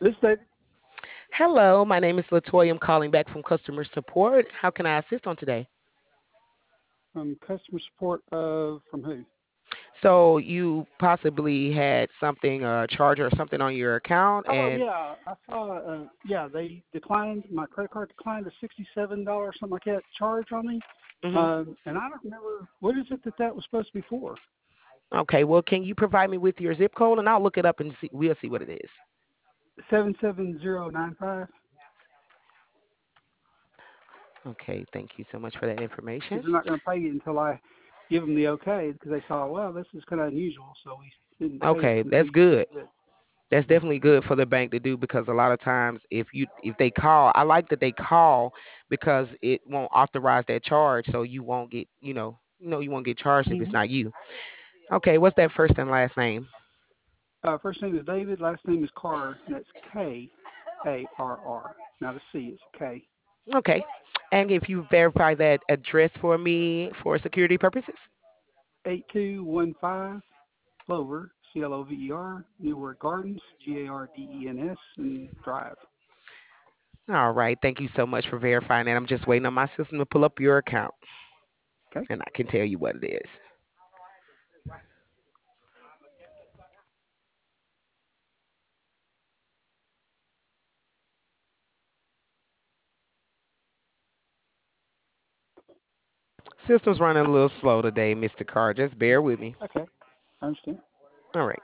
This David, Hello, my name is Latoya. I'm calling back from customer support. How can I assist on today? from customer support of from who? So you possibly had something, a charge or something on your account, Oh and yeah, I saw. Yeah, they declined my credit card declined a $67 something like that charge on me. mhm. And I don't remember what is it that was supposed to be for. Okay. Well, can you provide me with your zip code, and I'll look it up and see. We'll see what it is. 77095. Okay. Thank you so much for that information. Because they're not going to pay you until I give them the okay. Because they saw, well, this is kind of unusual, so we didn't pay it Okay, until that's you said good. that. That's Yeah. definitely good for the bank to do because a lot of times if they call, I like that they call because it won't authorize that charge, so you won't get you won't get charged if it's Mm-hmm. not you. Okay, what's that first and last name? First name is David. Last name is Carter. And that's Karr. Not a C. It's a K. Okay. And if you verify that address for me for security purposes. 8215 Clover, Clover, Newark Gardens, Gardens, and Drive. All right. Thank you so much for verifying that. I'm just waiting on my system to pull up your account Okay. and I can tell you what it is. System's running a little slow today, Mr. Carr. Just bear with me. Okay. I understand. All right.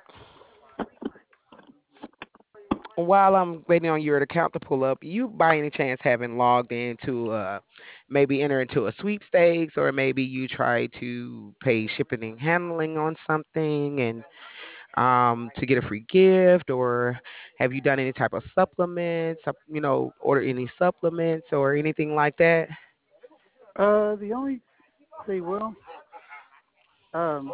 While I'm waiting on your account to pull up, you by any chance haven't logged into maybe enter into a sweepstakes or maybe you try to pay shipping and handling on something and to get a free gift, or have you done any type of supplements, order any supplements or anything like that? The only thing, well, um,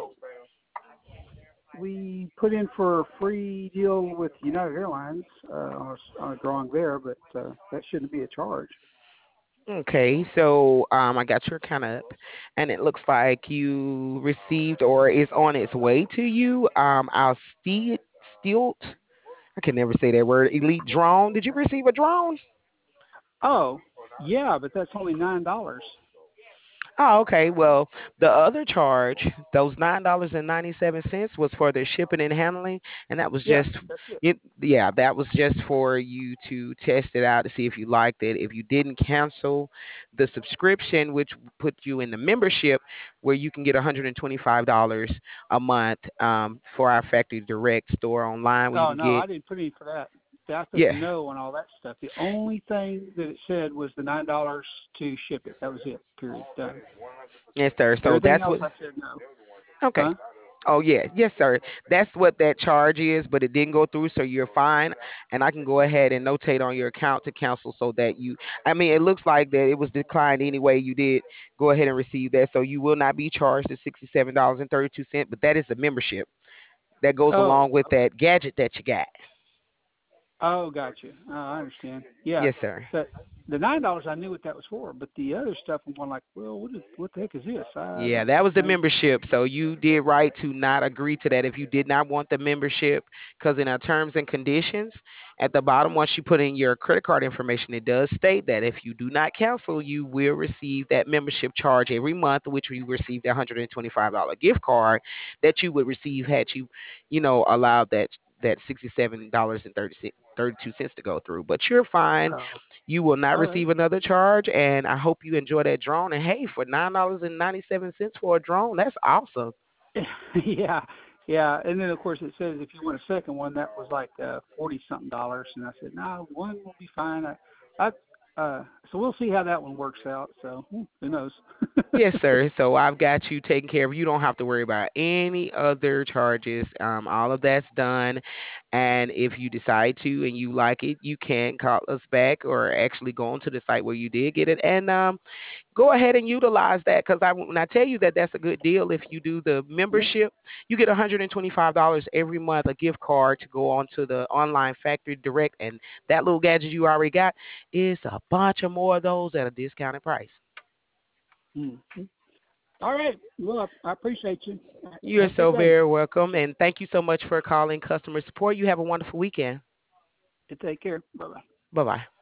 we put in for a free deal with United Airlines on a drawing there, but that shouldn't be a charge. Okay, so I got your account up, and it looks like you received or is on its way to you. Our Stilt, I can never say that word. Elite drone. Did you receive a drone? Oh, yeah, but that's only $9. Oh, okay. Well, the other charge, those $9.97 was for the shipping and handling, and that was Yeah, just that's it. it. Yeah, that was just for you to test it out to see if you liked it. If you didn't cancel the subscription, which put you in the membership, where you can get $125 a month for our factory direct store online, where you Oh can no, I get didn't put any for that. I put yeah. no on all that stuff. The only thing that it said was the $9 to ship it. That was it. Period. Done. Yes, sir. So Everything that's else what. I said no. Okay. Huh? Oh yeah, yes, sir. That's what that charge is, but it didn't go through, so you're fine. And I can go ahead and notate on your account to cancel, so that you. I mean, it looks like that it was declined anyway. You did go ahead and receive that, so you will not be charged the $67.32. But that is the membership that goes Oh, along with that gadget that you got. oh, gotcha. I understand. Yeah, Yes, sir. the $9 I knew what that was for, but the other stuff I'm going like, well, what the heck is this? I Yeah, don't that was the know. membership. So you did right to not agree to that if you did not want the membership, because in our terms and conditions, at the bottom, once you put in your credit card information, it does state that if you do not cancel, you will receive that membership charge every month, which you receive the $125 gift card that you would receive had you, allowed that $67.32 to go through. But you're fine. Oh, You will not all right. receive another charge, and I hope you enjoy that drone. And hey, for $9.97 for a drone, that's awesome. Yeah, yeah. And then of course it says if you want a second one, that was like 40 something dollars, and I said no, one will be fine. I so we'll see how that one works out. So who knows? Yes, sir. So I've got you taken care of. You don't have to worry about any other charges. All of that's done. And if you decide to and you like it, you can call us back or actually go onto the site where you did get it and go ahead and utilize that because when I tell you that that's a good deal, if you do the Yeah. membership, you get $125 every month, a gift card to go onto the online factory direct, and that little gadget you already got is a bunch of more of those at a discounted price. Mm-hmm. All right. Well, I appreciate you. You are Have a good so day. very welcome, and thank you so much for calling customer support. You have a wonderful weekend. You take care. Bye bye. Bye bye.